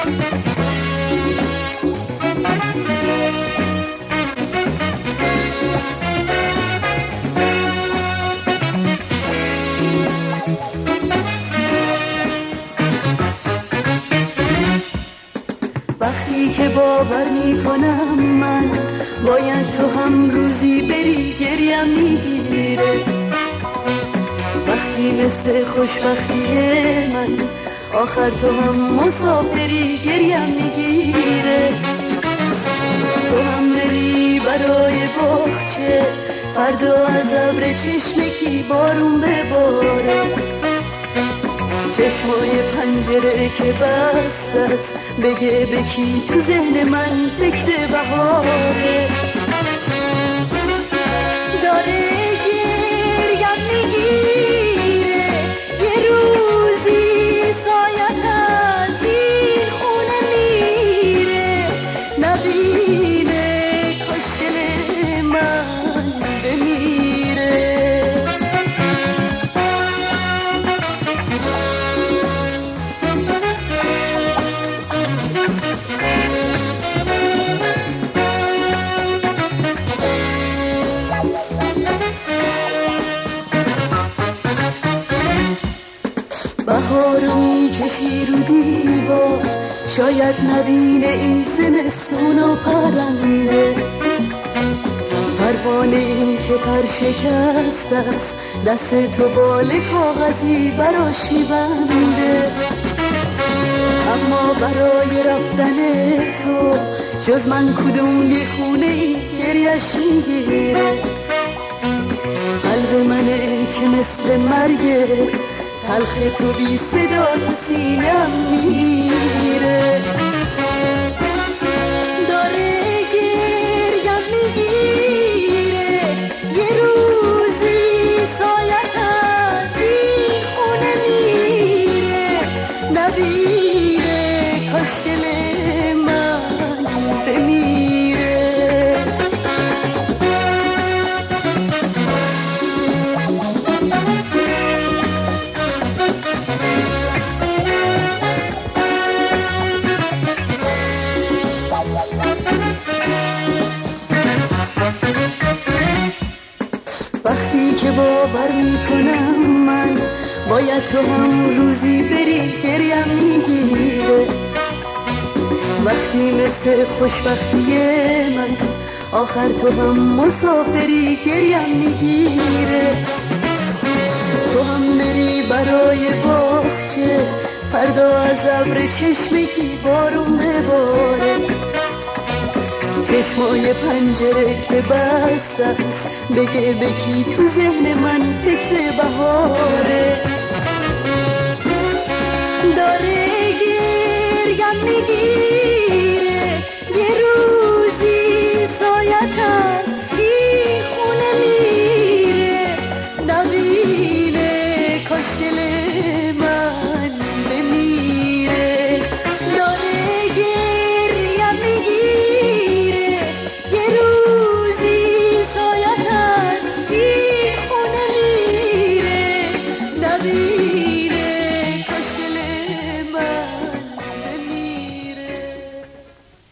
وقتی که باور میکنم من باید تو هم روزی بری گریم میگیره، وقتی مثل خوشبختی من آخر تو هم مسافری گریم میگیره. تو هم بری برای باغچه، فردا از ابر چشمکی بارون بباره، چشمای پنجره که بستت بگه بکی تو ذهن من فکر بهاره. داره گریم میگیره، یه روزی سایت از این خونه میره، نبینه کاش دل من بمیره. بهارو میکشی رو دیوار، شاید نبینه این زمستون و پرنده، پروانه این که پر شکست است دست تو بال کاغذی براش میبنده. اما برای رفتن تو جز من کدوم یه خونه ای گریش میگیره، قلب منه که مثل مرگه، تلخ تو بی صدا تو سینم میره. داره گریم میگیره، یه روزی سایت از این خونه میره، نبینه کاش دل من بمیره. وقتی که باور میکنم من باید تو هم روزی بری گریم میگیره، وقتی مثل خوشبختی من آخر تو هم مسافری گریم میگیره. تو هم بری برای باغچه، فردا از ابر چشمکی بارون بباره، چشمای پنجره که بست است بگه بکی تو ذهن من فکر بهاره. داره گریم میگیره، یه روزی سایت از این خونه میره، نبینه کاش دل